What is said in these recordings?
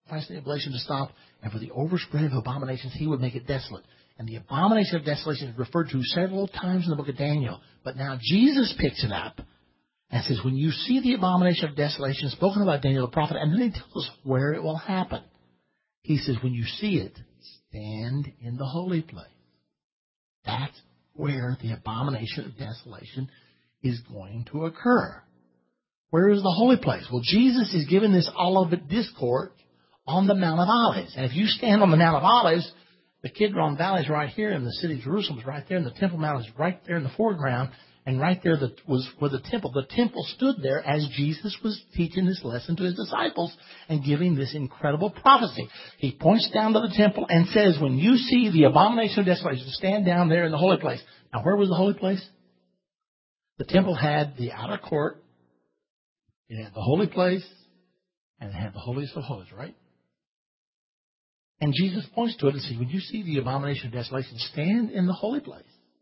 sacrifice and the oblation to stop, and for the overspread of abominations, he would make it desolate. And the abomination of desolation is referred to several times in the book of Daniel. But now Jesus picks it up and says, when you see the abomination of desolation spoken about Daniel the prophet, and then he tells us where it will happen. He says, when you see it, stand in the holy place. That's where the abomination of desolation is going to occur. Where is the holy place? Well, Jesus is giving this Olivet discourse on the Mount of Olives. And if you stand on the Mount of Olives, the Kidron Valley is right here, and the city of Jerusalem is right there, and the Temple Mount is right there in the foreground, and right there was where the temple. The temple stood there as Jesus was teaching this lesson to his disciples and giving this incredible prophecy. He points down to the temple and says, when you see the abomination of desolation, stand down there in the holy place. Now, where was the holy place? The temple had the outer court, it had the holy place, and it had the holiest of holies, right? And Jesus points to it and says, when you see the abomination of desolation, stand in the holy place.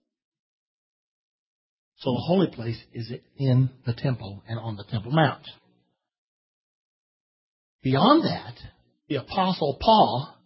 So the holy place is in the temple and on the Temple Mount. Beyond that, the Apostle Paul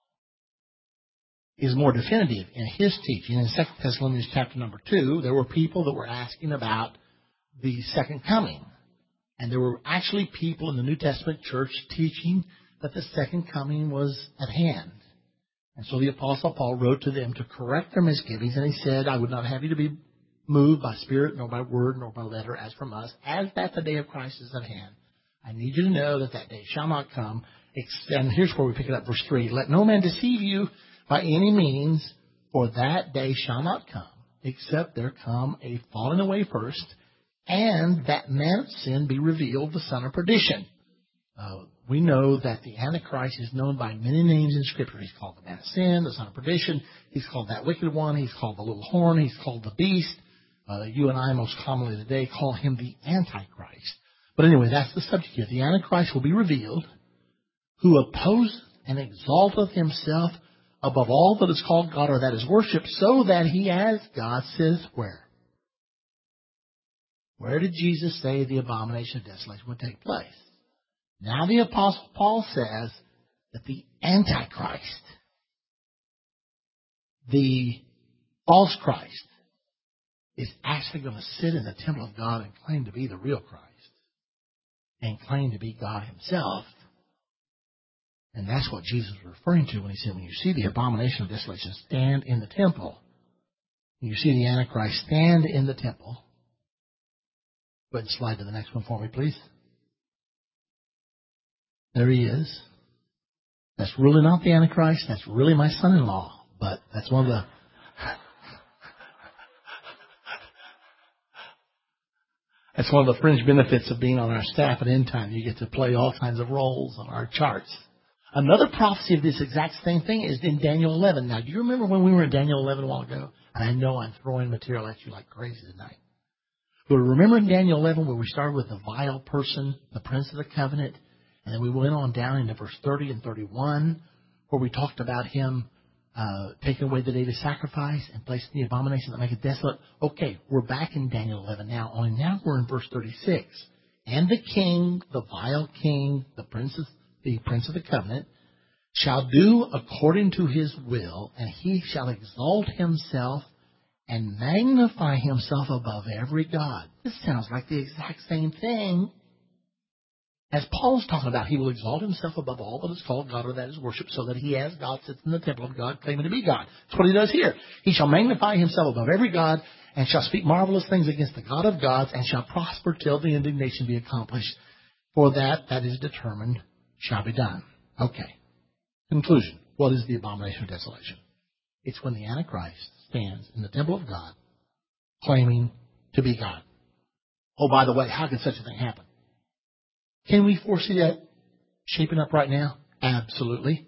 is more definitive in his teaching. In 2 Thessalonians chapter number 2, there were people that were asking about the second coming. And there were actually people in the New Testament church teaching that the second coming was at hand. And so the Apostle Paul wrote to them to correct their misgivings, and he said, I would not have you to be moved by spirit, nor by word, nor by letter, as from us, as that the day of Christ is at hand. I need you to know that that day shall not come. And here's where we pick it up, verse 3. Let no man deceive you by any means, for that day shall not come, except there come a falling away first, and that man of sin be revealed, the son of perdition. We know that the Antichrist is known by many names in Scripture. He's called the man of sin, the son of perdition. He's called that wicked one. He's called the little horn. He's called the beast. You and I most commonly today call him the Antichrist. But anyway, that's the subject here. The Antichrist will be revealed, who opposeth and exalteth himself above all that is called God or that is worshipped, so that he as God says where? Where did Jesus say the abomination of desolation would take place? Now the Apostle Paul says that the Antichrist, the false Christ, is actually going to sit in the temple of God and claim to be the real Christ and claim to be God himself. And that's what Jesus was referring to when he said, when you see the abomination of desolation, stand in the temple. When you see the Antichrist, stand in the temple. Go ahead and slide to the next one for me, please. There he is. That's really not the Antichrist. That's really my son-in-law. But that's one of the... That's one of the fringe benefits of being on our staff at End Time. You get to play all kinds of roles on our charts. Another prophecy of this exact same thing is in Daniel 11. Now, do you remember when we were in Daniel 11 a while ago? And I know I'm throwing material at you like crazy tonight. But remember in Daniel 11 where we started with the vile person, the prince of the covenant, and then we went on down into verse 30 and 31 where we talked about him taking away the daily sacrifice and placing the abomination that make it desolate. Okay, we're back in Daniel 11 now, only now we're in verse 36. And the king, the vile king, the prince of the covenant, shall do according to his will, and he shall exalt himself and magnify himself above every god. This sounds like the exact same thing as Paul's talking about. He will exalt himself above all that is called God or that is worshipped, so that he as God sits in the temple of God, claiming to be God. That's what he does here. He shall magnify himself above every god, and shall speak marvelous things against the God of gods, and shall prosper till the indignation be accomplished. For that is determined shall be done. Okay. Conclusion. What is the abomination of desolation? It's when the Antichrist stands in the temple of God, claiming to be God. Oh, by the way, how could such a thing happen? Can we foresee that shaping up right now? Absolutely.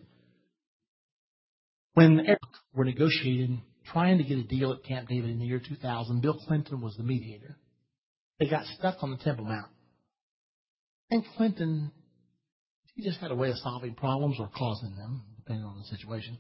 When we're negotiating, trying to get a deal at Camp David in the year 2000, Bill Clinton was the mediator. They got stuck on the Temple Mount. And Clinton, he just had a way of solving problems or causing them, depending on the situation.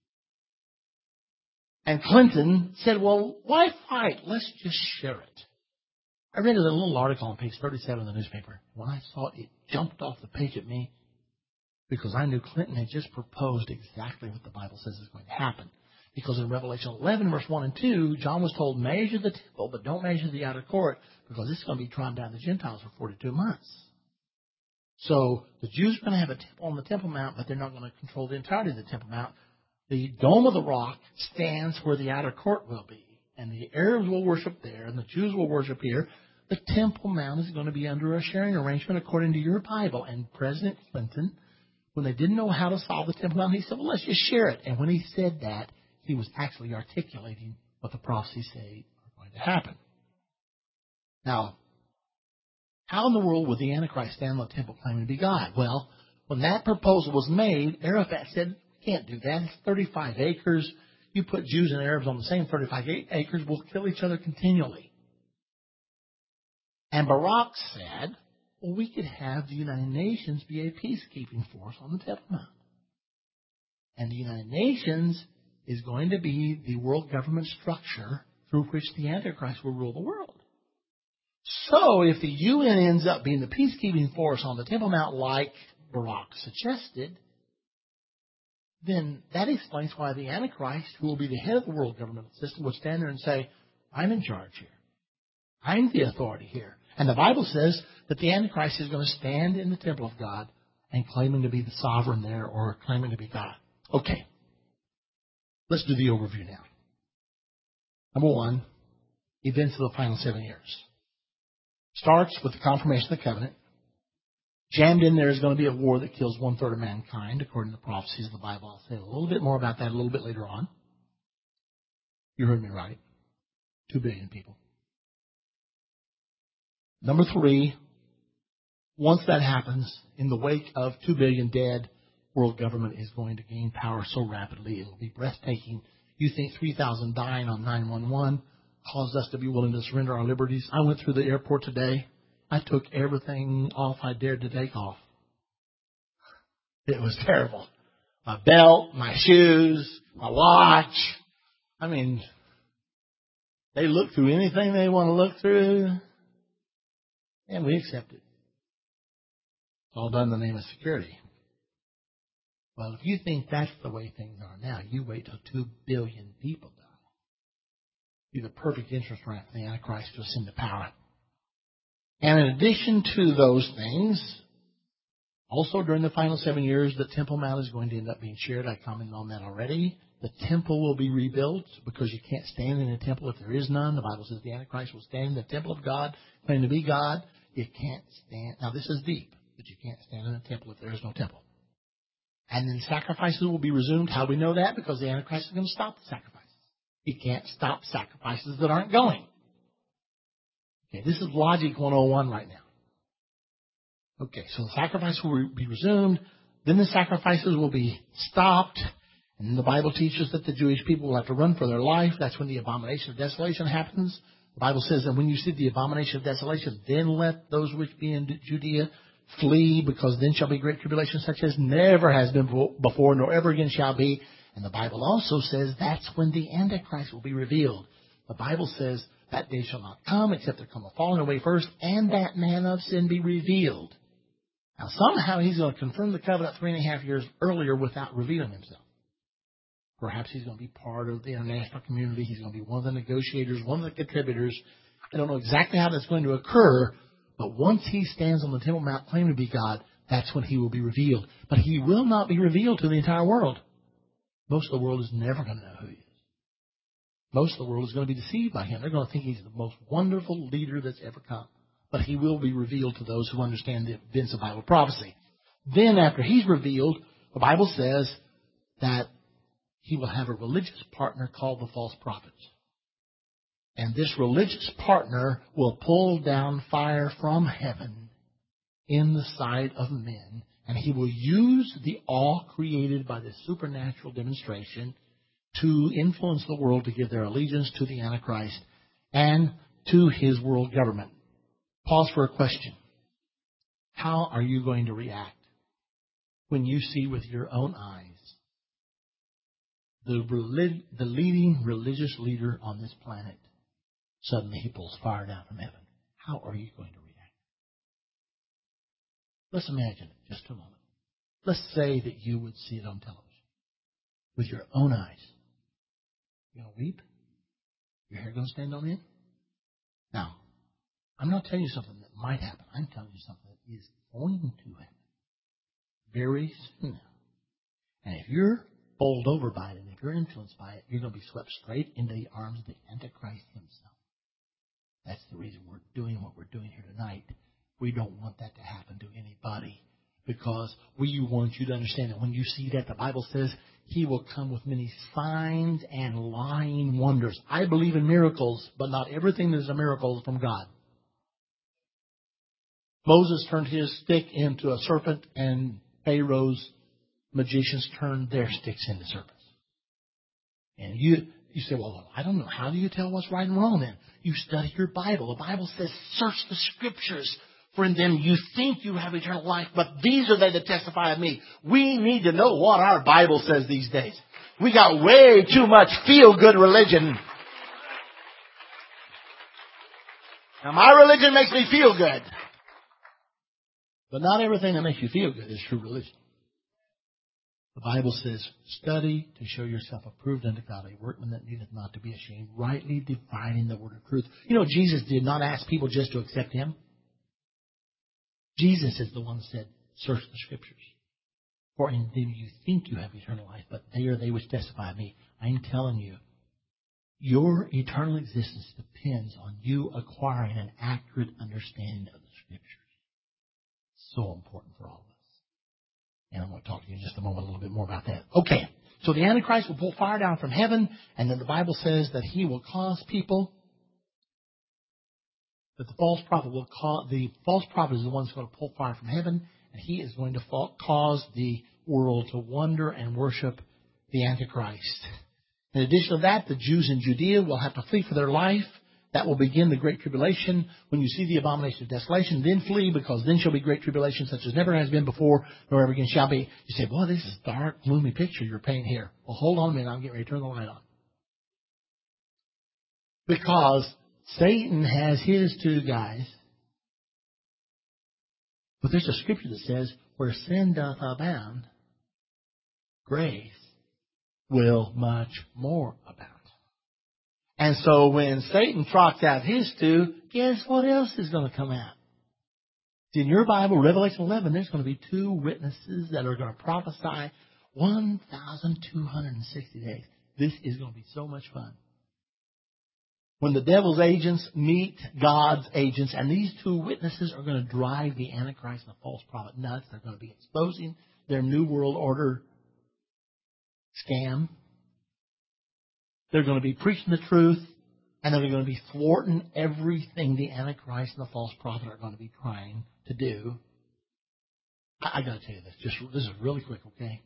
And Clinton said, well, why fight? Let's just share it. I read a little article on page 37 of the newspaper. When I saw it, it jumped off the page at me. Because I knew Clinton had just proposed exactly what the Bible says is going to happen. Because in Revelation 11, verse 1 and 2, John was told, measure the temple, but don't measure the outer court, because it's going to be trodden down to Gentiles for 42 months. So the Jews are going to have a temple on the Temple Mount, but they're not going to control the entirety of the Temple Mount. The Dome of the Rock stands where the outer court will be. And the Arabs will worship there, and the Jews will worship here. The Temple Mount is going to be under a sharing arrangement according to your Bible. And President Clinton, when they didn't know how to solve the Temple Mount, he said, well, let's just share it. And when he said that, he was actually articulating what the prophecies say are going to happen. Now, how in the world would the Antichrist stand on the temple claiming to be God? Well, when that proposal was made, Arafat said, we can't do that. It's 35 acres. You put Jews and Arabs on the same 35 acres, we'll kill each other continually. And Barak said, well, we could have the United Nations be a peacekeeping force on the Temple Mount. And the United Nations is going to be the world government structure through which the Antichrist will rule the world. So if the UN ends up being the peacekeeping force on the Temple Mount like Barak suggested, then that explains why the Antichrist, who will be the head of the world government system, would stand there and say, I'm in charge here. I'm the authority here. And the Bible says that the Antichrist is going to stand in the temple of God and claiming to be the sovereign there or claiming to be God. Okay. Let's do the overview now. Number one, events of the final 7 years. Starts with the confirmation of the covenant. Jammed in there is going to be a war that kills 1/3 of mankind, according to the prophecies of the Bible. I'll say a little bit more about that a little bit later on. You heard me right. 2 billion people. Number 3, once that happens, in the wake of 2 billion dead, world government is going to gain power so rapidly it will be breathtaking. You think 3,000 dying on 9/11 caused us to be willing to surrender our liberties? I went through the airport today. I took everything off I dared to take off. It was terrible. My belt, my shoes, my watch. I mean, they look through anything they want to look through, and we accept it. It's all done in the name of security. Well, if you think that's the way things are now, you wait till 2 billion people die. Be the perfect interest rate for the Antichrist to ascend to power. And in addition to those things, also during the final 7 years, the Temple Mount is going to end up being shared. I commented on that already. The temple will be rebuilt because you can't stand in a temple if there is none. The Bible says the Antichrist will stand in the temple of God, claim to be God. You can't stand. Now, this is deep, but you can't stand in a temple if there is no temple. And then sacrifices will be resumed. How do we know that? Because the Antichrist is going to stop the sacrifices. He can't stop sacrifices that aren't going. Okay, this is Logic 101 right now. Okay, so the sacrifice will be resumed. Then the sacrifices will be stopped. And the Bible teaches that the Jewish people will have to run for their life. That's when the abomination of desolation happens. The Bible says that when you see the abomination of desolation, then let those which be in Judea flee, because then shall be great tribulation such as never has been before, nor ever again shall be. And the Bible also says that's when the Antichrist will be revealed. The Bible says that day shall not come except there come a falling away first, and that man of sin be revealed. Now somehow he's going to confirm the covenant 3.5 years earlier without revealing himself. Perhaps he's going to be part of the international community. He's going to be one of the negotiators, one of the contributors. I don't know exactly how that's going to occur, but once he stands on the Temple Mount claiming to be God, that's when he will be revealed. But he will not be revealed to the entire world. Most of the world is never going to know who he is. Most of the world is going to be deceived by him. They're going to think he's the most wonderful leader that's ever come. But he will be revealed to those who understand the events of Bible prophecy. Then after he's revealed, the Bible says that he will have a religious partner called the false prophets. And this religious partner will pull down fire from heaven in the sight of men. And he will use the awe created by this supernatural demonstration to influence the world to give their allegiance to the Antichrist and to his world government. Pause for a question. How are you going to react when you see with your own eyes the leading religious leader on this planet? Suddenly he pulls fire down from heaven. How are you going to react? Let's imagine it just a moment. Let's say that you would see it on television with your own eyes. You're going to weep? Your hair going to stand on end? Now, I'm not telling you something that might happen. I'm telling you something that is going to happen very soon. And if you're bowled over by it, and if you're influenced by it, you're going to be swept straight into the arms of the Antichrist himself. That's the reason we're doing what we're doing here tonight. We don't want that to happen to anybody, because we want you to understand that when you see that, the Bible says He will come with many signs and lying wonders. I believe in miracles, but not everything that is a miracle is from God. Moses turned his stick into a serpent, and Pharaoh's magicians turned their sticks into serpents. And you say, well, I don't know. How do you tell what's right and wrong then? You study your Bible. The Bible says, search the Scriptures, for in them you think you have eternal life, but these are they that testify of me. We need to know what our Bible says these days. We got way too much feel-good religion. Now, my religion makes me feel good. But not everything that makes you feel good is true religion. The Bible says, study to show yourself approved unto God, a workman that needeth not to be ashamed, rightly dividing the word of truth. You know, Jesus did not ask people just to accept Him. Jesus is the one that said, search the Scriptures. For in them you think you have eternal life, but they are they which testify of me. I'm telling you, your eternal existence depends on you acquiring an accurate understanding of the Scriptures. So important for all of us. And I'm going to talk to you in just a moment a little bit more about that. Okay, so the Antichrist will pull fire down from heaven, and then the Bible says that he will cause people, that the false prophet is the one who's going to pull fire from heaven, and he is going to cause the world to wonder and worship the Antichrist. In addition to that, the Jews in Judea will have to flee for their life. That will begin the Great Tribulation. When you see the abomination of desolation, then flee, because then shall be great tribulation such as never has been before, nor ever again shall be. You say, boy, this is a dark, gloomy picture you're painting here. Well, hold on a minute. I'm getting ready to turn the light on. Because Satan has his two guys. But there's a scripture that says, where sin doth abound, grace will much more abound. And so when Satan trots out his two, guess what else is going to come out? In your Bible, Revelation 11, there's going to be two witnesses that are going to prophesy 1,260 days. This is going to be so much fun. When the devil's agents meet God's agents, and these two witnesses are going to drive the Antichrist and the false prophet nuts. They're going to be exposing their New World Order scam. They're going to be preaching the truth, and they're going to be thwarting everything the Antichrist and the false prophet are going to be trying to do. I got to tell you this. This is really quick, okay?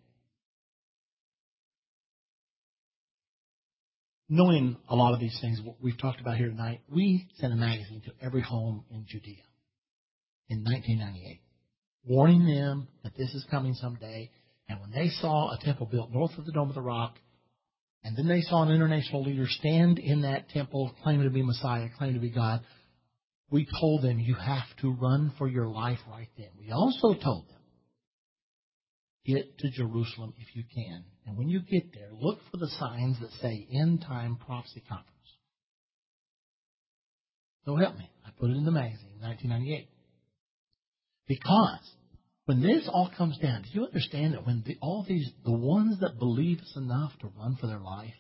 Knowing a lot of these things, what we've talked about here tonight, we sent a magazine to every home in Judea in 1998, warning them that this is coming someday. And when they saw a temple built north of the Dome of the Rock, and then they saw an international leader stand in that temple, claiming to be Messiah, claiming to be God, we told them, you have to run for your life right then. We also told them, get to Jerusalem if you can. And when you get there, look for the signs that say End Time Prophecy Conference. So help me. I put it in the magazine in 1998. Because when this all comes down, do you understand that when the ones that believe us enough to run for their life,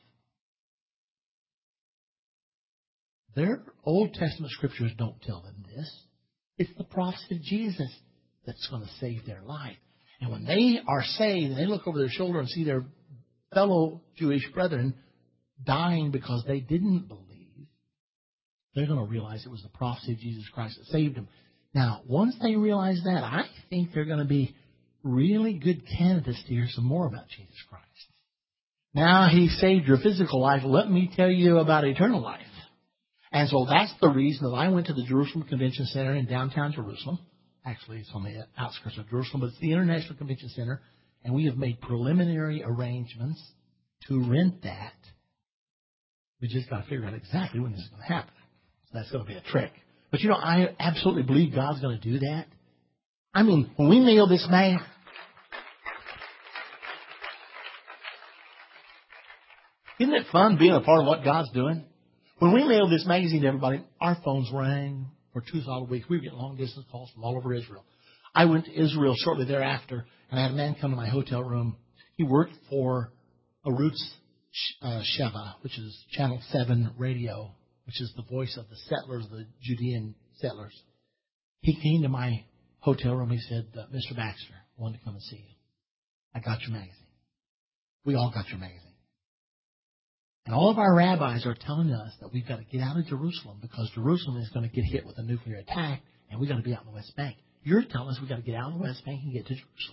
their Old Testament scriptures don't tell them this. It's the prophecy of Jesus that's going to save their life. And when they are saved and they look over their shoulder and see their fellow Jewish brethren dying because they didn't believe, they're going to realize it was the prophecy of Jesus Christ that saved them. Now, once they realize that, I think they're going to be really good candidates to hear some more about Jesus Christ. Now He saved your physical life. Let me tell you about eternal life. And so that's the reason that I went to the Jerusalem Convention Center in downtown Jerusalem. Actually, it's on the outskirts of Jerusalem, but it's the International Convention Center. And we have made preliminary arrangements to rent that. We just got to figure out exactly when this is going to happen. So that's going to be a trick. But you know, I absolutely believe God's going to do that. I mean, when we mail this man, Isn't it fun being a part of what God's doing? When we mailed this magazine to everybody, our phones rang for 2 solid weeks. We were getting long-distance calls from all over Israel. I went to Israel shortly thereafter, and I had a man come to my hotel room. He worked for Arutz Sheva, which is Channel 7 radio, which is the voice of the settlers, the Judean settlers. He came to my hotel room. He said, Mr. Baxter, I wanted to come and see you. I got your magazine. We all got your magazine. And all of our rabbis are telling us that we've got to get out of Jerusalem because Jerusalem is going to get hit with a nuclear attack, and we've got to be out in the West Bank. You're telling us we've got to get out of the West Bank and get to Jerusalem.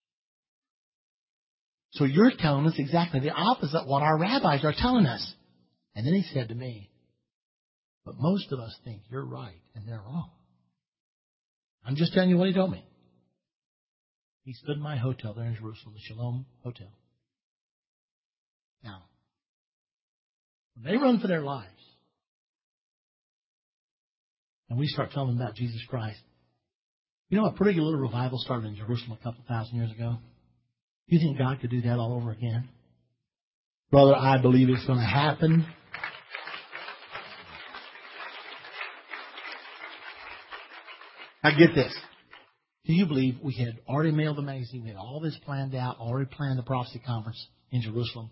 So you're telling us exactly the opposite of what our rabbis are telling us. And then he said to me, but most of us think you're right and they're wrong. I'm just telling you what he told me. He stood in my hotel there in Jerusalem, the Shalom Hotel. Now, when they run for their lives, and we start telling them about Jesus Christ, you know, a pretty good little revival started in Jerusalem a couple thousand years ago. You think God could do that all over again? Brother, I believe it's going to happen. Now get this. Do you believe we had already mailed the magazine? We had all this planned out, already planned the prophecy conference in Jerusalem.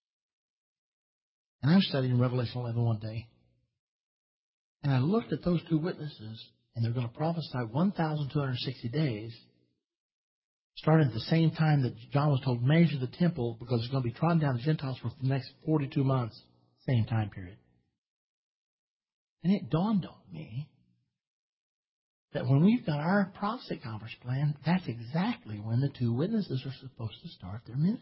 And I'm studying Revelation 11 one day. And I looked at those 2 witnesses, and they're going to prophesy 1,260 days, starting at the same time that John was told, measure the temple, because it's going to be trodden down to Gentiles for the next 42 months, same time period. And it dawned on me that when we've got our prophecy conference planned, that's exactly when the 2 witnesses are supposed to start their ministry.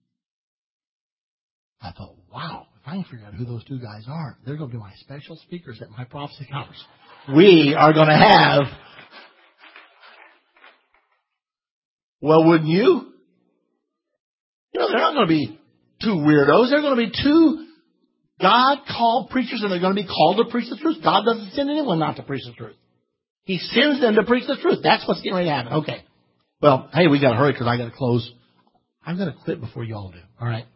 I thought, wow, if I can figure out who those 2 guys are, they're going to be my special speakers at my prophecy conference. We are going to have... Well, wouldn't you? You know, they're not going to be 2 weirdos. They're going to be 2 God-called preachers, and they're going to be called to preach the truth. God doesn't send anyone not to preach the truth. He sends them to preach the truth. That's what's getting ready to happen. Okay. Well, hey, we got to hurry because I got to close. I'm going to quit before you all do. All right.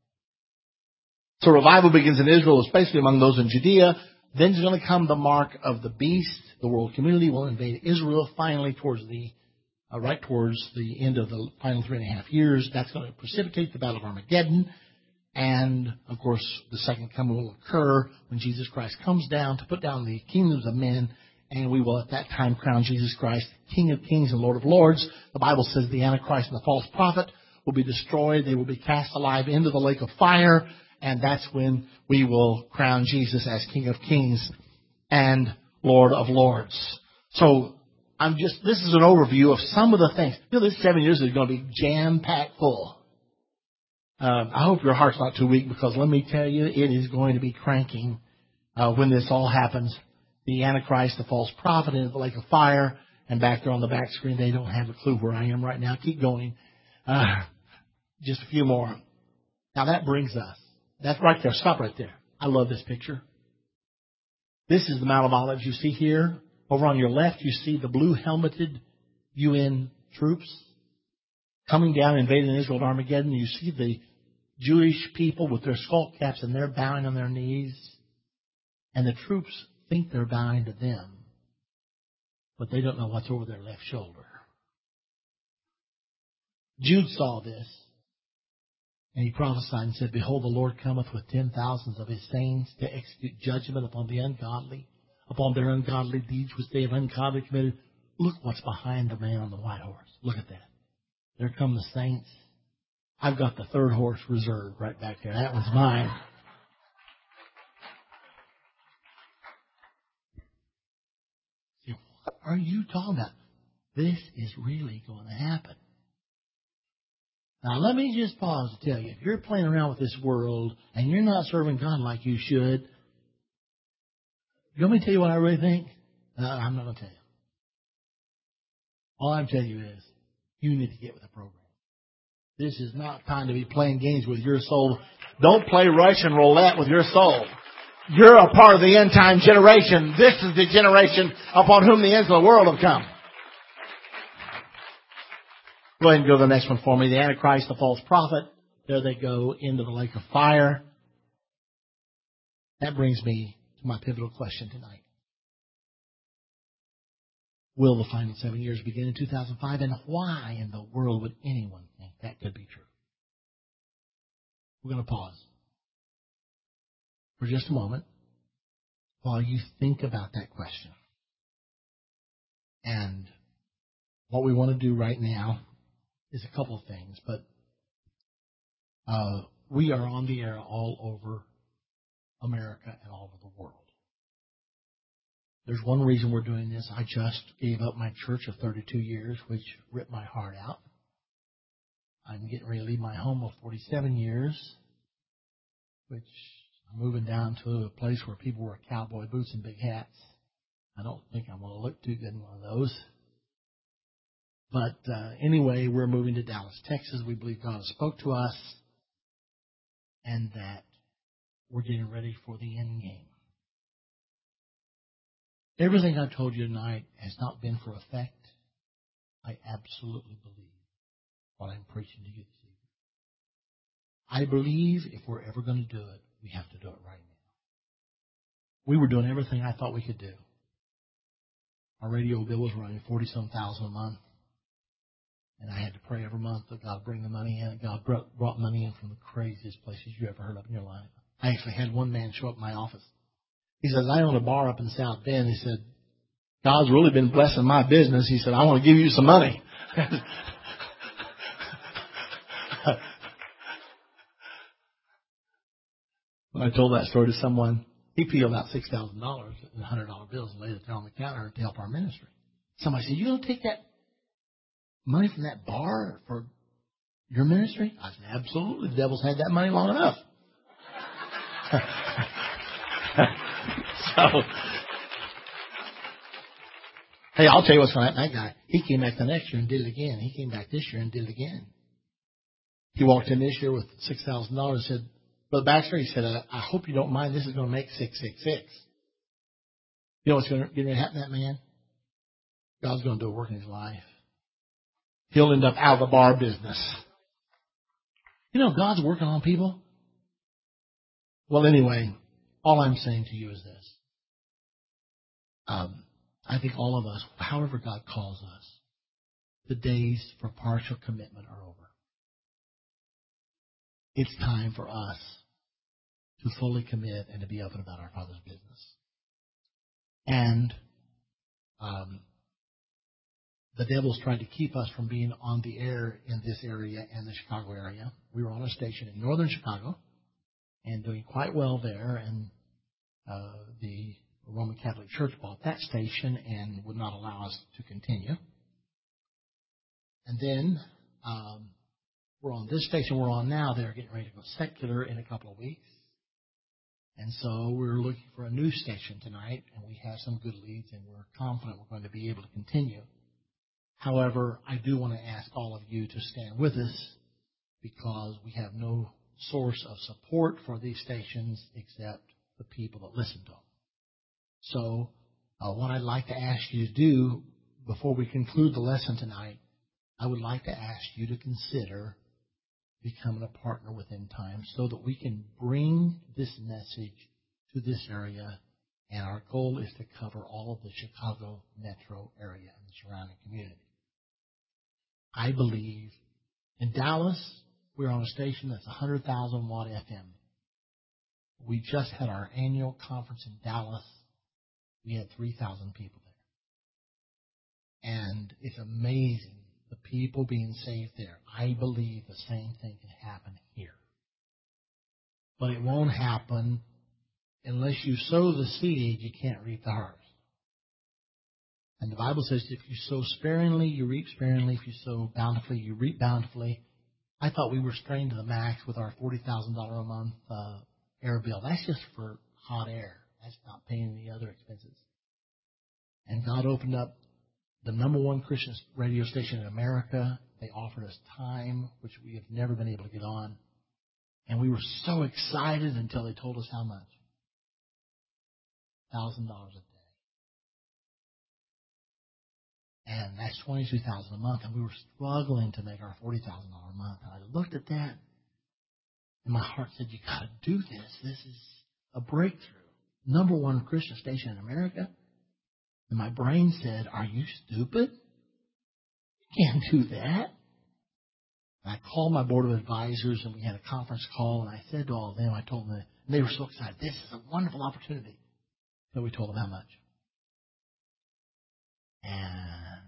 So revival begins in Israel, especially among those in Judea. Then is going to come the mark of the beast. The world community will invade Israel finally towards the right towards the end of the final 3.5 years. That's going to precipitate the Battle of Armageddon. And, of course, the second coming will occur when Jesus Christ comes down to put down the kingdoms of men. And we will at that time crown Jesus Christ King of Kings and Lord of Lords. The Bible says the Antichrist and the false prophet will be destroyed. They will be cast alive into the lake of fire. And that's when we will crown Jesus as King of Kings and Lord of Lords. So this is an overview of some of the things. You know, this 7 years is going to be jam-packed full. I hope your heart's not too weak because let me tell you, it is going to be cranking when this all happens. The Antichrist, the false prophet into the lake of fire, and back there on the back screen, they don't have a clue where I am right now. Keep going. Just a few more. Now that brings us. That's right there. Stop right there. I love this picture. This is the Mount of Olives you see here. Over on your left, you see the blue-helmeted UN troops coming down and invading Israel at Armageddon. You see the Jewish people with their skull caps, and they're bowing on their knees. And the troops think they're bowing to them, but they don't know what's over their left shoulder. Jude saw this, and he prophesied and said, behold, the Lord cometh with 10,000s of his saints to execute judgment upon the ungodly, upon their ungodly deeds which they have ungodly committed. Look what's behind the man on the white horse. Look at that. There come the saints. I've got the 3rd horse reserved right back there. That one's mine. See, what are you talking about? This is really going to happen. Now, let me just pause to tell you, if you're playing around with this world and you're not serving God like you should, you want me to tell you what I really think? I'm not going to tell you. All I'm telling you is, you need to get with the program. This is not time to be playing games with your soul. Don't play Russian roulette with your soul. You're a part of the end time generation. This is the generation upon whom the ends of the world have come. Go ahead and go to the next one for me. The Antichrist, the false prophet. There they go into the lake of fire. That brings me to my pivotal question tonight. Will the final 7 years begin in 2005? And why in the world would anyone think that could be true? We're going to pause for just a moment while you think about that question. And what we want to do right now is a couple of things, but we are on the air all over America and all over the world. There's one reason we're doing this. I just gave up my church of 32 years, which ripped my heart out. I'm getting ready to leave my home of 47 years, which I'm moving down to a place where people wear cowboy boots and big hats. I don't think I'm going to look too good in one of those. But anyway, we're moving to Dallas, Texas. We believe God spoke to us and that we're getting ready for the end game. Everything I've told you tonight has not been for effect. I absolutely believe what I'm preaching to you this evening. I believe if we're ever going to do it, we have to do it right now. We were doing everything I thought we could do. Our radio bill was running $40-some thousand a month. And I had to pray every month that God would bring the money in. And God brought money in from the craziest places you ever heard of in your life. I actually had one man show up in my office. He says, I own a bar up in South Bend. He said, God's really been blessing my business. He said, I want to give you some money. When I told that story to someone, he peeled out $6,000 in $100 bills and laid it there on the counter to help our ministry. Somebody said, you going to take that money from that bar for your ministry? I said, absolutely. The devil's had that money long enough. So, hey, I'll tell you what's going to happen. That guy, he came back the next year and did it again. He came back this year and did it again. He walked in this year with $6,000 and said, Brother Baxter, he said, I hope you don't mind. This is going to make 666. You know what's going to get ready to happen to that man? God's going to do a work in his life. He'll end up out of the bar business. You know, God's working on people. Well, anyway, all I'm saying to you is this. I think all of us, however God calls us, the days for partial commitment are over. It's time for us to fully commit and to be up and about our Father's business. And the devil's trying to keep us from being on the air in this area and the Chicago area. We were on a station in northern Chicago and doing quite well there, and the Roman Catholic Church bought that station and would not allow us to continue. And then we're on this station we're on now. They're getting ready to go secular in a couple of weeks. And so we're looking for a new station tonight, and we have some good leads, and we're confident we're going to be able to continue. However, I do want to ask all of you to stand with us because we have no source of support for these stations except the people that listen to them. So what I'd like to ask you to do before we conclude the lesson tonight, I would like to ask you to consider becoming a partner with End Time so that we can bring this message to this area, and our goal is to cover all of the Chicago metro area and the surrounding community. I believe in Dallas, we're on a station that's 100,000 watt FM. We just had our annual conference in Dallas. We had 3,000 people there. And it's amazing the people being saved there. I believe the same thing can happen here. But it won't happen unless you sow the seed, you can't reap the harvest. And the Bible says if you sow sparingly, you reap sparingly. If you sow bountifully, you reap bountifully. I thought we were strained to the max with our $40,000 a month air bill. That's just for hot air. That's not paying any other expenses. And God opened up the number one Christian radio station in America. They offered us time, which we have never been able to get on. And we were so excited until they told us how much. $1,000 a day. And that's $22,000 a month. And we were struggling to make our $40,000 a month. And I looked at that, and my heart said, you got to do this. This is a breakthrough, number one Christian station in America. And my brain said, are you stupid? You can't do that. And I called my board of advisors, and we had a conference call, and I said to all of them, I told them, and they were so excited, this is a wonderful opportunity. So we told them how much. And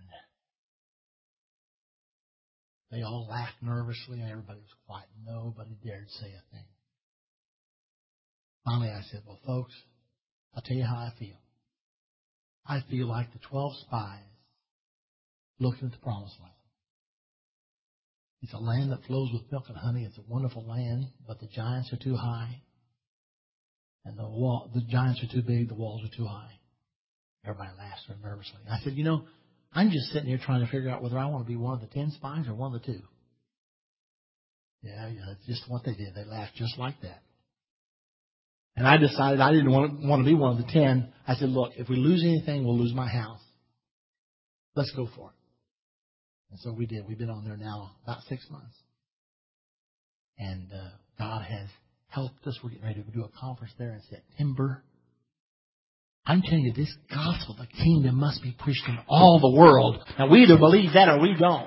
they all laughed nervously, and everybody was quiet. Nobody dared say a thing. Finally, I said, well, folks, I'll tell you how I feel. I feel like the 12 spies looking at the promised land. It's a land that flows with milk and honey. It's a wonderful land, but the giants are too high. And the giants are too big, the walls are too high. Everybody laughed so nervously. I said, I'm just sitting here trying to figure out whether I want to be one of the 10 spies or one of the 2. Yeah, it's just what they did. They laughed just like that. And I decided I didn't want to be one of the 10. I said, look, if we lose anything, we'll lose my house. Let's go for it. And so we did. We've been on there now about 6 months. And God has helped us. We're getting ready to do a conference there in September. I'm telling you, this gospel, the kingdom, must be preached in all the world. Now, we either believe that or we don't.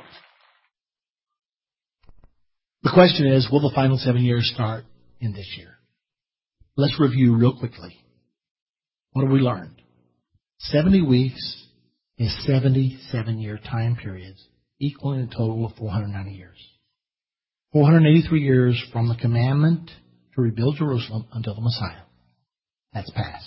The question is, will the final 7 years start in this year? Let's review real quickly. What have we learned? 70 weeks is 77-year time periods, equaling a total of 490 years. 483 years from the commandment to rebuild Jerusalem until the Messiah. That's past.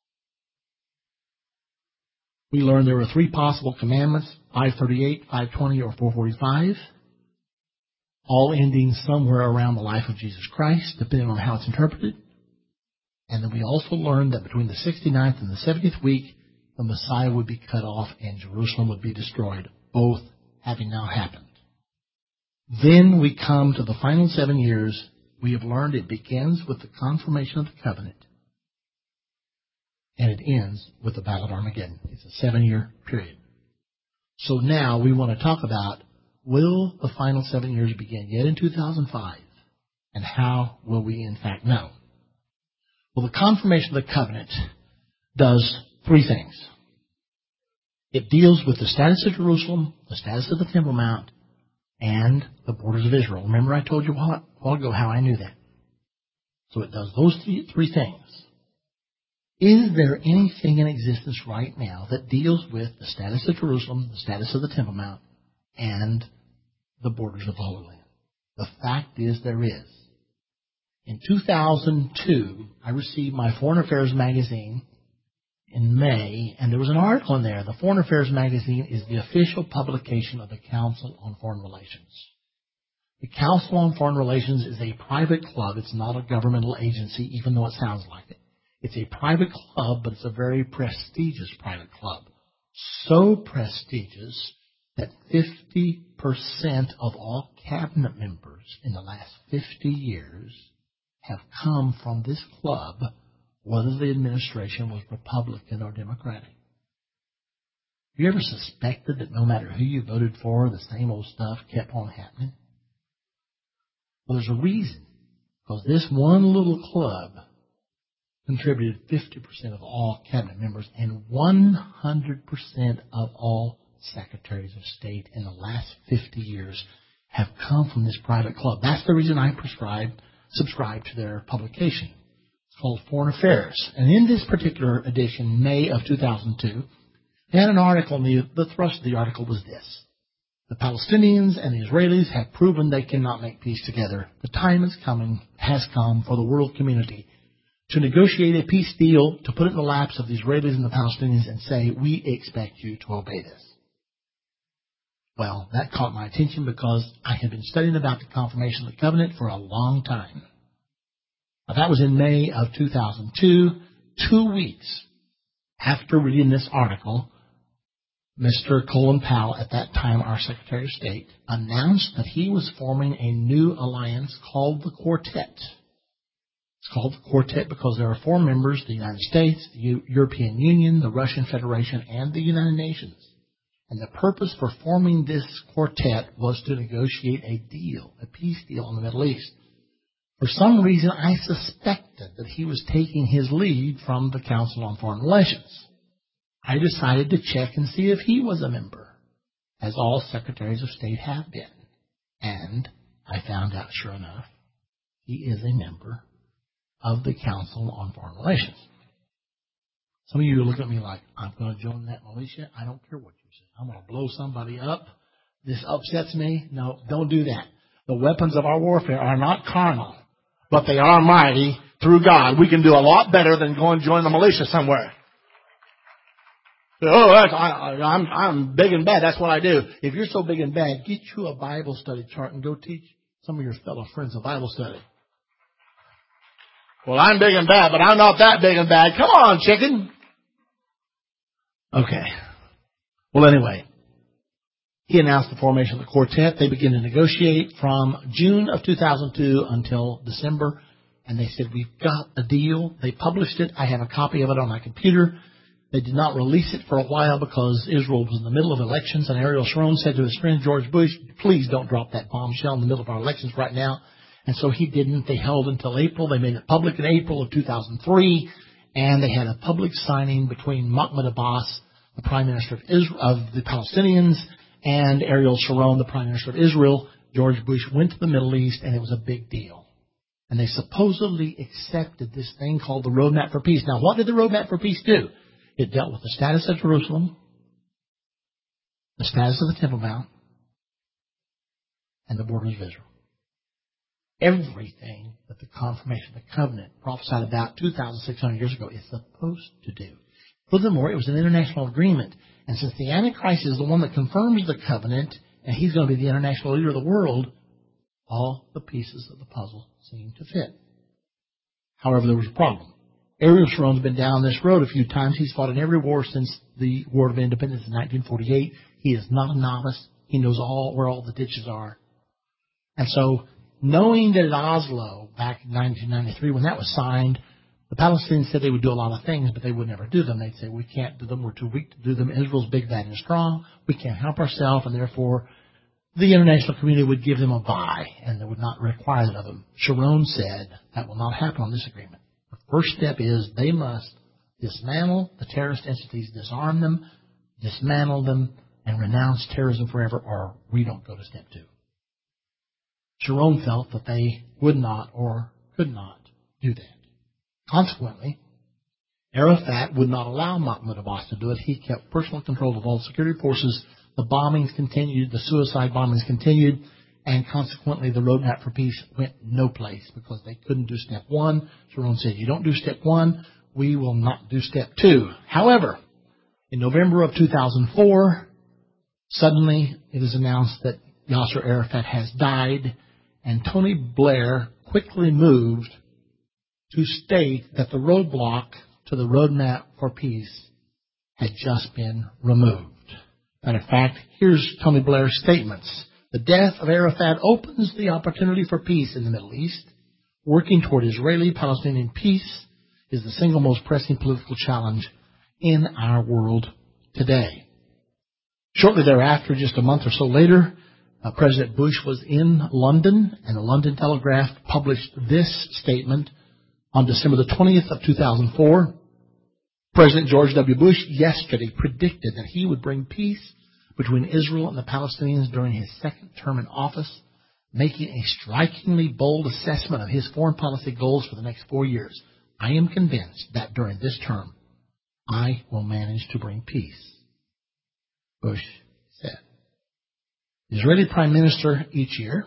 We learned there were 3 possible commandments, 538, 520, or 445, all ending somewhere around the life of Jesus Christ, depending on how it's interpreted. And then we also learned that between the 69th and the 70th week, the Messiah would be cut off and Jerusalem would be destroyed, both having now happened. Then we come to the final 7 years. We have learned it begins with the confirmation of the covenant, and it ends with the Battle of Armageddon. It's a 7-year period. So now we want to talk about, will the final 7 years begin yet in 2005? And how will we in fact know? Well, the confirmation of the covenant does 3 things. It deals with the status of Jerusalem, the status of the Temple Mount, and the borders of Israel. Remember I told you a while ago how I knew that. So it does those three things. Is there anything in existence right now that deals with the status of Jerusalem, the status of the Temple Mount, and the borders of the Holy Land? The fact is there is. In 2002, I received my Foreign Affairs magazine in May, and there was an article in there. The Foreign Affairs magazine is the official publication of the Council on Foreign Relations. The Council on Foreign Relations is a private club. It's not a governmental agency, even though it sounds like it. It's a private club, but it's a very prestigious private club. So prestigious that 50% of all cabinet members in the last 50 years have come from this club, whether the administration was Republican or Democratic. Have you ever suspected that no matter who you voted for, the same old stuff kept on happening? Well, there's a reason. Because this one little club contributed 50% of all cabinet members and 100% of all secretaries of state in the last 50 years have come from this private club. That's the reason I subscribe to their publication. It's called Foreign Affairs. And in this particular edition, May of 2002, they had an article, and the thrust of the article was this. The Palestinians and the Israelis have proven they cannot make peace together. The time has come for the world community to negotiate a peace deal, to put it in the laps of the Israelis and the Palestinians and say, we expect you to obey this. Well, that caught my attention because I had been studying about the confirmation of the covenant for a long time. Now, that was in May of 2002. 2 weeks after reading this article, Mr. Colin Powell, at that time our Secretary of State, announced that he was forming a new alliance called the Quartet. It's called the Quartet because there are 4 members, the United States, the European Union, the Russian Federation, and the United Nations. And the purpose for forming this quartet was to negotiate a deal, a peace deal in the Middle East. For some reason, I suspected that he was taking his lead from the Council on Foreign Relations. I decided to check and see if he was a member, as all secretaries of state have been. And I found out, sure enough, he is a member of the Council on Foreign Relations. Some of you look at me like, I'm going to join that militia. I don't care what you say. I'm going to blow somebody up. This upsets me. No, don't do that. The weapons of our warfare are not carnal, but they are mighty through God. We can do a lot better than go and join the militia somewhere. Oh, I'm big and bad. That's what I do. If you're so big and bad, get you a Bible study chart and go teach some of your fellow friends a Bible study. Well, I'm big and bad, but I'm not that big and bad. Come on, chicken. Okay. Well, anyway, he announced the formation of the quartet. They began to negotiate from June of 2002 until December, and they said, we've got a deal. They published it. I have a copy of it on my computer. They did not release it for a while because Israel was in the middle of elections, and Ariel Sharon said to his friend George Bush, please don't drop that bombshell in the middle of our elections right now. And so he didn't. They held until April. They made it public in April of 2003, and they had a public signing between Mahmoud Abbas, the Prime Minister of Israel, of the Palestinians, and Ariel Sharon, the Prime Minister of Israel. George Bush went to the Middle East, and it was a big deal. And they supposedly accepted this thing called the Roadmap for Peace. Now, what did the Roadmap for Peace do? It dealt with the status of Jerusalem, the status of the Temple Mount, and the borders of Israel. Everything that the confirmation of the covenant prophesied about 2,600 years ago is supposed to do. Furthermore, it was an international agreement. And since the Antichrist is the one that confirms the covenant, and he's going to be the international leader of the world, all the pieces of the puzzle seem to fit. However, there was a problem. Ariel Sharon's been down this road a few times. He's fought in every war since the War of Independence in 1948. He is not a novice. He knows where all the ditches are. And so, knowing that at Oslo, back in 1993, when that was signed, the Palestinians said they would do a lot of things, but they would never do them. They'd say, we can't do them. We're too weak to do them. Israel's big, bad, and strong. We can't help ourselves, and therefore the international community would give them a bye, and they would not require it of them. Sharon said that will not happen on this agreement. The first step is they must dismantle the terrorist entities, disarm them, dismantle them, and renounce terrorism forever, or we don't go to step 2. Sharon felt that they would not or could not do that. Consequently, Arafat would not allow Mahmoud Abbas to do it. He kept personal control of all security forces. The bombings continued, the suicide bombings continued, and consequently the Roadmap for Peace went no place because they couldn't do step 1. Sharon said, you don't do step 1, we will not do step 2. However, in November of 2004, suddenly it is announced that Yasser Arafat has died, and Tony Blair quickly moved to state that the roadblock to the Roadmap for Peace had just been removed. Matter of fact, here's Tony Blair's statements. The death of Arafat opens the opportunity for peace in the Middle East. Working toward Israeli-Palestinian peace is the single most pressing political challenge in our world today. Shortly thereafter, just a month or so later, President Bush was in London, and the London Telegraph published this statement on December the 20th of 2004. President George W. Bush yesterday predicted that he would bring peace between Israel and the Palestinians during his second term in office, making a strikingly bold assessment of his foreign policy goals for the next 4 years. I am convinced that during this term, I will manage to bring peace, Bush said. The Israeli Prime Minister each year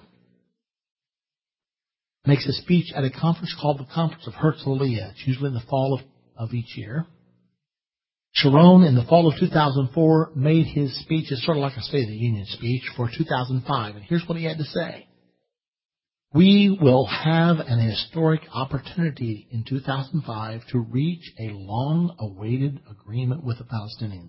makes a speech at a conference called the Conference of Herzliya. It's usually in the fall of each year. Sharon, in the fall of 2004, made his speech. It's sort of like a State of the Union speech for 2005. And here's what he had to say. We will have an historic opportunity in 2005 to reach a long-awaited agreement with the Palestinians.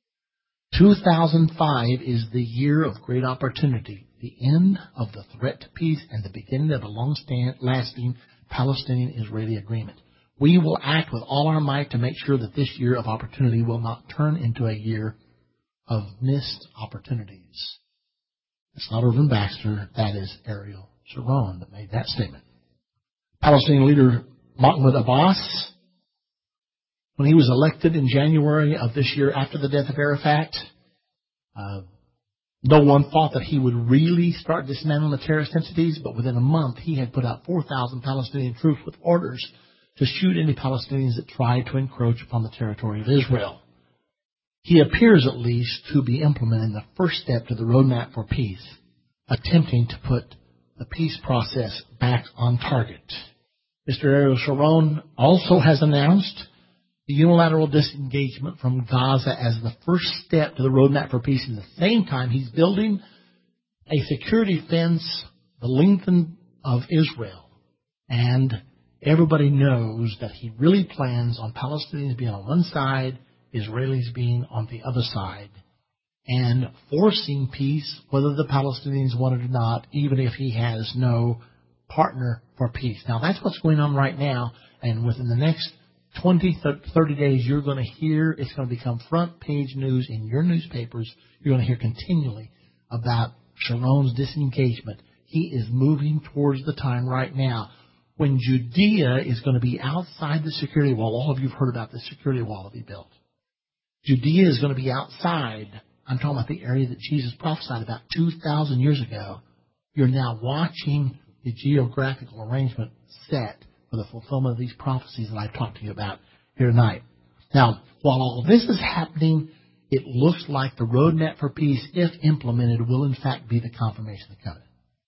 2005 is the year of great opportunity, the end of the threat to peace and the beginning of a long-lasting Palestinian-Israeli agreement. We will act with all our might to make sure that this year of opportunity will not turn into a year of missed opportunities. It's not Irvin Baxter, that is Ariel Sharon that made that statement. Palestinian leader Mahmoud Abbas, when he was elected in January of this year after the death of Arafat, no one thought that he would really start dismantling the terrorist entities, but within a month he had put out 4,000 Palestinian troops with orders to shoot any Palestinians that tried to encroach upon the territory of Israel. He appears at least to be implementing the first step to the roadmap for peace, attempting to put the peace process back on target. Mr. Ariel Sharon also has announced the unilateral disengagement from Gaza as the first step to the roadmap for peace. At the same time, he's building a security fence the length of Israel. And everybody knows that he really plans on Palestinians being on one side, Israelis being on the other side, and forcing peace whether the Palestinians want it or not, even if he has no partner for peace. Now, that's what's going on right now, and within the next 20, 30 days, you're going to hear, it's going to become front page news in your newspapers. You're going to hear continually about Sharon's disengagement. He is moving towards the time right now when Judea is going to be outside the security wall. All of you have heard about the security wall that he built. Judea is going to be outside. I'm talking about the area that Jesus prophesied about 2,000 years ago. You're now watching the geographical arrangement set for the fulfillment of these prophecies that I've talked to you about here tonight. Now, while all this is happening, it looks like the roadmap for peace, if implemented, will in fact be the confirmation of the covenant.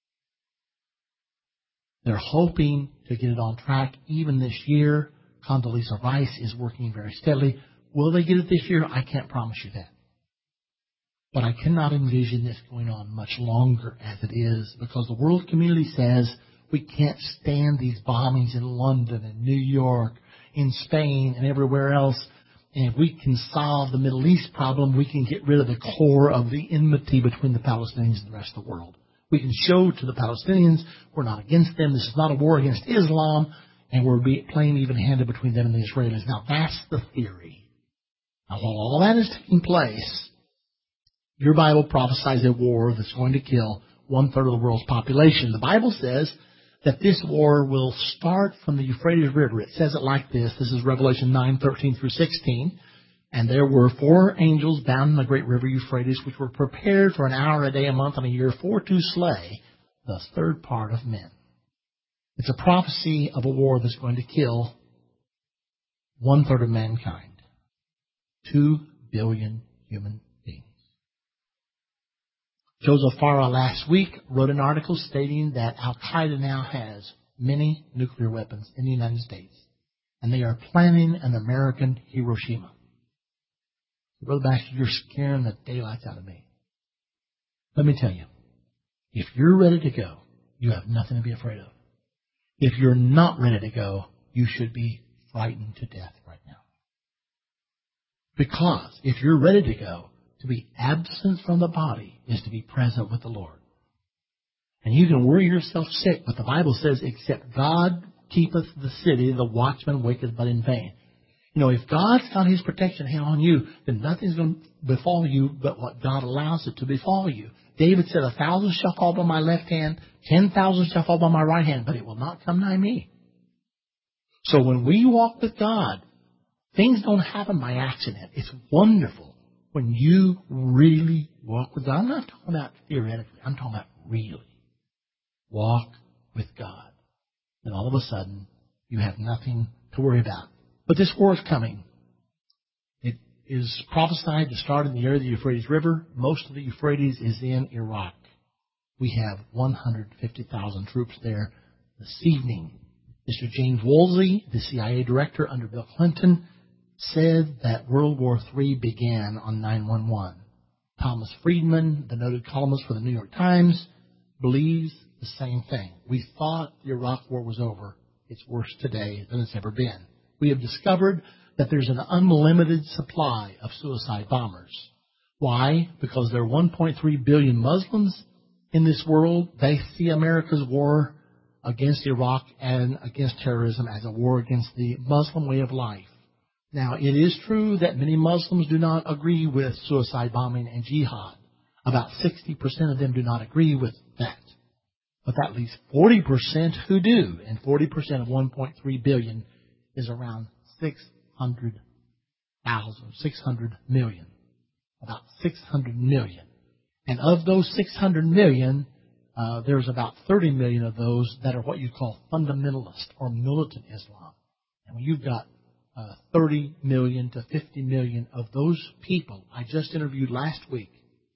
They're hoping to get it on track even this year. Condoleezza Rice is working very steadily. Will they get it this year? I can't promise you that. But I cannot envision this going on much longer as it is, because the world community says we can't stand these bombings in London and New York, in Spain and everywhere else. And if we can solve the Middle East problem, we can get rid of the core of the enmity between the Palestinians and the rest of the world. We can show to the Palestinians we're not against them. This is not a war against Islam, and we're playing even-handed between them and the Israelis. Now, that's the theory. Now, while all that is taking place, your Bible prophesies a war that's going to kill 1/3 of the world's population. The Bible says that this war will start from the Euphrates River. It says it like this. This is Revelation 9:13 through 16. And there were 4 angels bound in the great river Euphrates, which were prepared for an hour, a day, a month, and a year, for to slay the 1/3 part of men. It's a prophecy of a war that's going to kill 1/3 of mankind. 2 billion human beings. Joseph Farah last week wrote an article stating that Al-Qaeda now has many nuclear weapons in the United States, and they are planning an American Hiroshima. Brother Baxter, you're scaring the daylights out of me. Let me tell you, if you're ready to go, you have nothing to be afraid of. If you're not ready to go, you should be frightened to death right now. Because if you're ready to go, to be absent from the body is to be present with the Lord. And you can worry yourself sick, but the Bible says, except God keepeth the city, the watchman waketh but in vain. You know, if God's got His protection hand on you, then nothing's going to befall you but what God allows it to befall you. David said, 1,000 shall fall by my left hand, 10,000 shall fall by my right hand, but it will not come nigh me. So when we walk with God, things don't happen by accident. It's wonderful when you really walk with God. I'm not talking about theoretically. I'm talking about really. Walk with God. And all of a sudden, you have nothing to worry about. But this war is coming. It is prophesied to start in the area of the Euphrates River. Most of the Euphrates is in Iraq. We have 150,000 troops there this evening. Mr. James Woolsey, the CIA director under Bill Clinton, said that World War III began on 9/11. Thomas Friedman, the noted columnist for the New York Times, believes the same thing. We thought the Iraq War was over. It's worse today than it's ever been. We have discovered that there's an unlimited supply of suicide bombers. Why? Because there are 1.3 billion Muslims in this world. They see America's war against Iraq and against terrorism as a war against the Muslim way of life. Now, it is true that many Muslims do not agree with suicide bombing and jihad. About 60% of them do not agree with that. But that leaves 40% who do. And 40% of 1.3 billion is around 600 million. About 600 million. And of those 600 million, there's about 30 million of those that are what you call fundamentalist or militant Islam. And when you've got 30 million to 50 million of those people, I just interviewed last week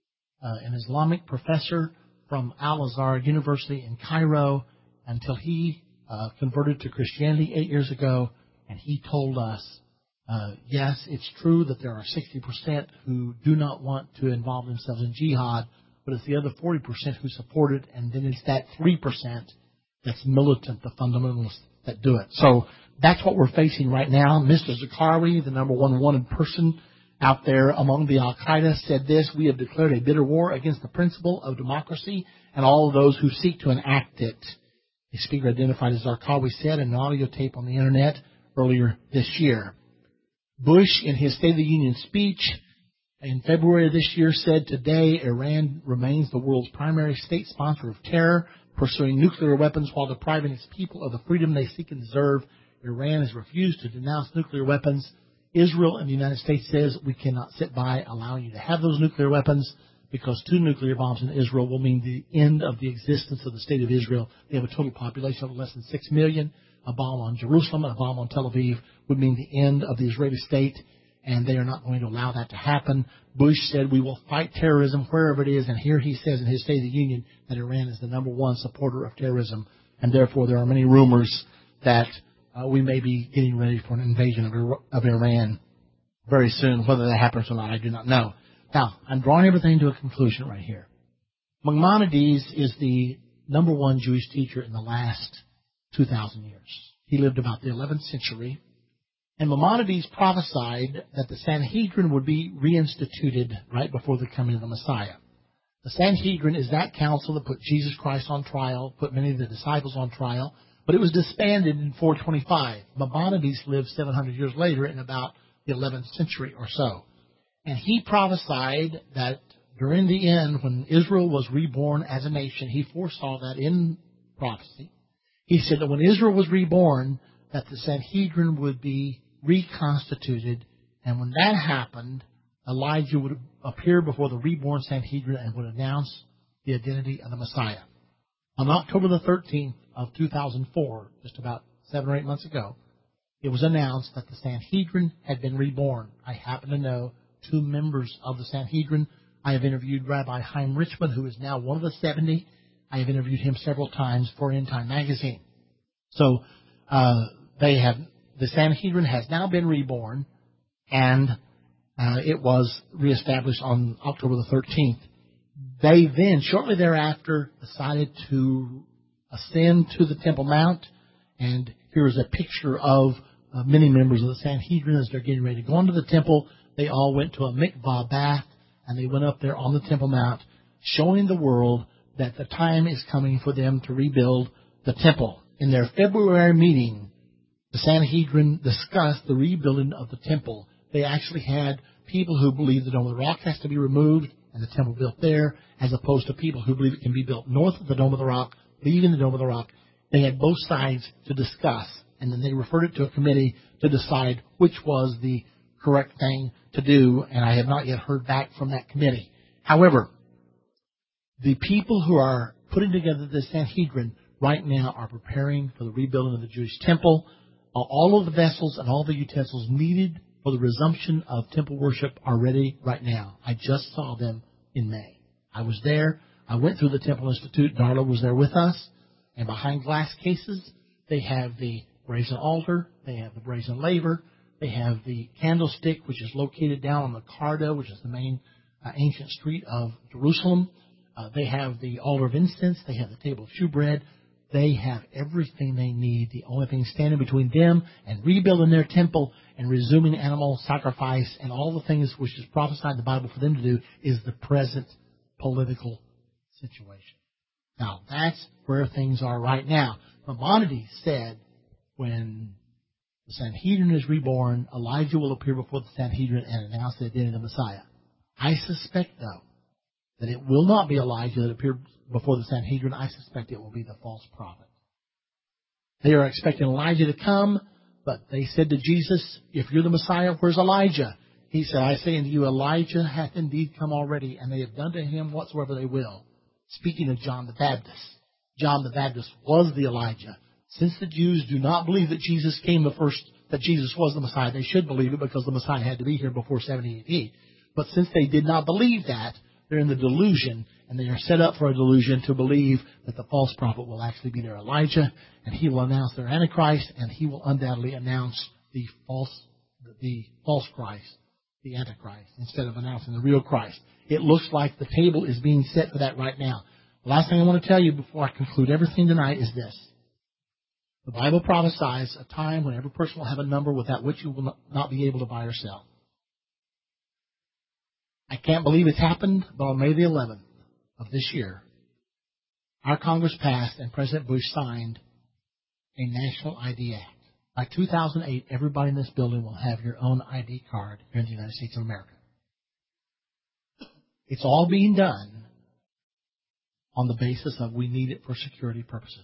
an Islamic professor from Al-Azhar University in Cairo until he converted to Christianity 8 years ago, and he told us, yes, it's true that there are 60% who do not want to involve themselves in jihad, but it's the other 40% who support it, and then it's that 3% that's militant, the fundamentalists that do it. So that's what we're facing right now. Mr. Zarqawi, the number one wanted person out there among the Al-Qaeda, said this: "We have declared a bitter war against the principle of democracy and all of those who seek to enact it." A speaker identified as Zarqawi said in an audio tape on the internet earlier this year. Bush, in his State of the Union speech in February of this year, said, "Today, Iran remains the world's primary state sponsor of terror, pursuing nuclear weapons while depriving its people of the freedom they seek and deserve. Iran has refused to denounce nuclear weapons. Israel and the United States says we cannot sit by allowing you to have those nuclear weapons, because 2 nuclear bombs in Israel will mean the end of the existence of the State of Israel. They have a total population of less than 6 million. A bomb on Jerusalem and a bomb on Tel Aviv would mean the end of the Israeli state, and they are not going to allow that to happen." Bush said, "We will fight terrorism wherever it is," and here he says in his State of the Union that Iran is the number one supporter of terrorism, and therefore there are many rumors that we may be getting ready for an invasion of Iran very soon. Whether that happens or not, I do not know. Now, I'm drawing everything to a conclusion right here. Maimonides is the number one Jewish teacher in the last 2,000 years. He lived about the 11th century. And Maimonides prophesied that the Sanhedrin would be reinstituted right before the coming of the Messiah. The Sanhedrin is that council that put Jesus Christ on trial, put many of the disciples on trial, but it was disbanded in 425. Maimonides lived 700 years later in about the 11th century or so. And he prophesied that during the end, when Israel was reborn as a nation, he foresaw that in prophecy. He said that when Israel was reborn, that the Sanhedrin would be reconstituted, and when that happened, Elijah would appear before the reborn Sanhedrin and would announce the identity of the Messiah. On October the 13th of 2004, just about 7 or 8 months ago, it was announced that the Sanhedrin had been reborn. I happen to know 2 members of the Sanhedrin. I have interviewed Rabbi Chaim Richman, who is now one of the 70. I have interviewed him several times for End Time Magazine. So the Sanhedrin has now been reborn, and it was reestablished on October the 13th. They then, shortly thereafter, decided to ascend to the Temple Mount, and here is a picture of many members of the Sanhedrin as they're getting ready to go into the temple. They all went to a mikvah bath, and they went up there on the Temple Mount, showing the world that the time is coming for them to rebuild the temple. In their February meeting, the Sanhedrin discussed the rebuilding of the temple. They actually had people who believe the Dome of the Rock has to be removed and the temple built there, as opposed to people who believe it can be built north of the Dome of the Rock, leaving the Dome of the Rock. They had both sides to discuss, and then they referred it to a committee to decide which was the correct thing to do, and I have not yet heard back from that committee. However, the people who are putting together the Sanhedrin right now are preparing for the rebuilding of the Jewish temple. All of the vessels and all the utensils needed for the resumption of temple worship are ready right now. I just saw them in May. I was there. I went through the Temple Institute. Darla was there with us. And behind glass cases, they have the brazen altar. They have the brazen laver. They have the candlestick, which is located down on the Cardo, which is the main ancient street of Jerusalem. They have the altar of incense. They have the table of shewbread. They have everything they need. The only thing standing between them and rebuilding their temple and resuming animal sacrifice and all the things which is prophesied in the Bible for them to do is the present political situation. Now, that's where things are right now. Maimonides said when the Sanhedrin is reborn, Elijah will appear before the Sanhedrin and announce the identity of the Messiah. I suspect, though, that it will not be Elijah that appeared before the Sanhedrin. I suspect it will be the false prophet. They are expecting Elijah to come, but they said to Jesus, if you're the Messiah, where's Elijah? He said, I say unto you, Elijah hath indeed come already, and they have done to him whatsoever they will. Speaking of John the Baptist. John the Baptist was the Elijah. Since the Jews do not believe that Jesus came that Jesus was the Messiah, they should believe it because the Messiah had to be here before 70 AD. But since they did not believe that, they're in the delusion, and they are set up for a delusion to believe that the false prophet will actually be their Elijah, and he will announce their Antichrist, and he will undoubtedly announce the false Christ, the Antichrist, instead of announcing the real Christ. It looks like the table is being set for that right now. The last thing I want to tell you before I conclude everything tonight is this. The Bible prophesies a time when every person will have a number without which you will not be able to buy or sell. I can't believe it's happened, but on May the 11th of this year, our Congress passed and President Bush signed a National ID Act. By 2008, everybody in this building will have your own ID card here in the United States of America. It's all being done on the basis of we need it for security purposes.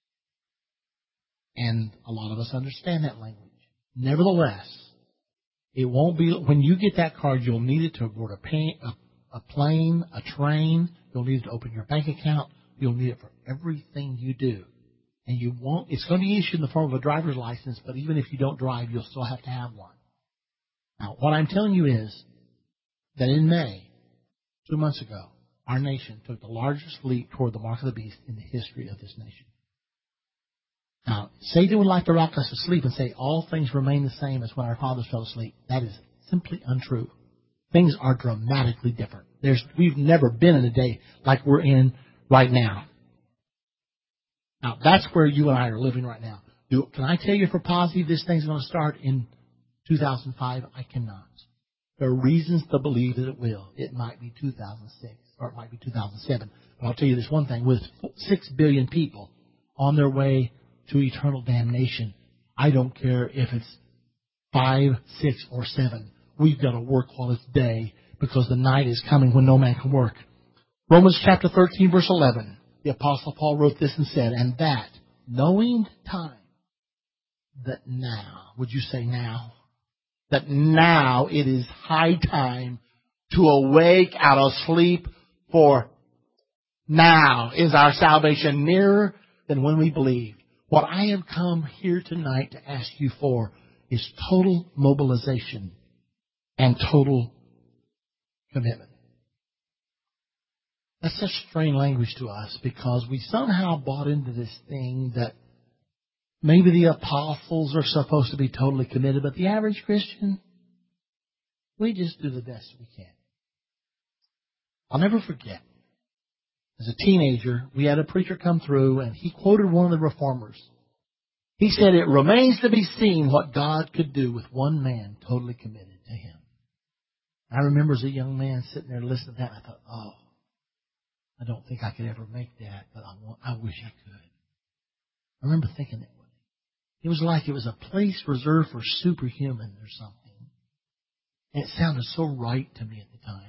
And a lot of us understand that language. Nevertheless, it won't be, when you get that card, you'll need it to board a plane, a train. You'll need it to open your bank account. You'll need it for everything you do. And it's going to be issued in the form of a driver's license, but even if you don't drive, you'll still have to have one. Now, what I'm telling you is that in May, 2 months ago, our nation took the largest leap toward the mark of the beast in the history of this nation. Now, Satan would like to rock us to sleep and say all things remain the same as when our fathers fell asleep. That is simply untrue. Things are dramatically different. We've never been in a day like we're in right now. Now, that's where you and I are living right now. Can I tell you for positive this thing's going to start in 2005? I cannot. There are reasons to believe that it will. It might be 2006 or it might be 2007. But I'll tell you this one thing. With 6 billion people on their way to eternal damnation, I don't care if it's 5, 6, or 7. We've got to work while it's day because the night is coming when no man can work. Romans chapter 13, verse 11. The Apostle Paul wrote this and said, and that, knowing time, that now, would you say now? That now it is high time to awake out of sleep, for now is our salvation nearer than when we believed. What I have come here tonight to ask you for is total mobilization and total commitment. That's such strange language to us because we somehow bought into this thing that maybe the apostles are supposed to be totally committed, but the average Christian, we just do the best we can. I'll never forget. As a teenager, we had a preacher come through and he quoted one of the reformers. He said, it remains to be seen what God could do with one man totally committed to Him. I remember as a young man sitting there listening to that, I thought, oh, I don't think I could ever make that, but I wish I could. I remember thinking that it was like it was a place reserved for superhumans or something. And it sounded so right to me at the time.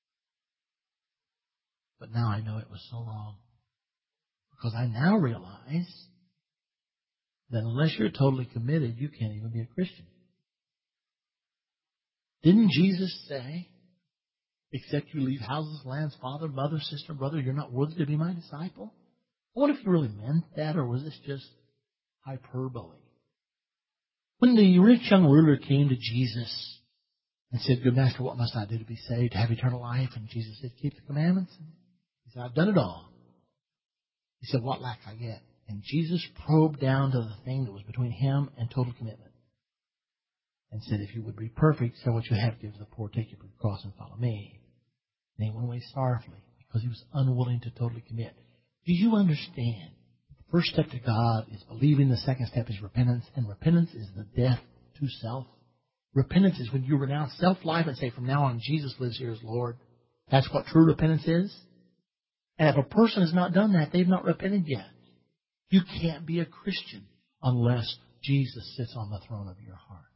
But now I know it was so wrong. Because I now realize that unless you're totally committed, you can't even be a Christian. Didn't Jesus say, except you leave houses, lands, father, mother, sister, brother, you're not worthy to be my disciple? I wonder if he really meant that, or was this just hyperbole? When the rich young ruler came to Jesus and said, good master, what must I do to be saved, to have eternal life? And Jesus said, keep the commandments. And he said, I've done it all. He said, what lack I yet? And Jesus probed down to the thing that was between him and total commitment. And said, if you would be perfect, sell what you have, give to the poor, take your cross and follow me. And he went away sorrowfully because he was unwilling to totally commit. Do you understand? The first step to God is believing. The second step is repentance. And repentance is the death to self. Repentance is when you renounce self-life and say, from now on, Jesus lives here as Lord. That's what true repentance is. And if a person has not done that, they've not repented yet. You can't be a Christian unless Jesus sits on the throne of your heart.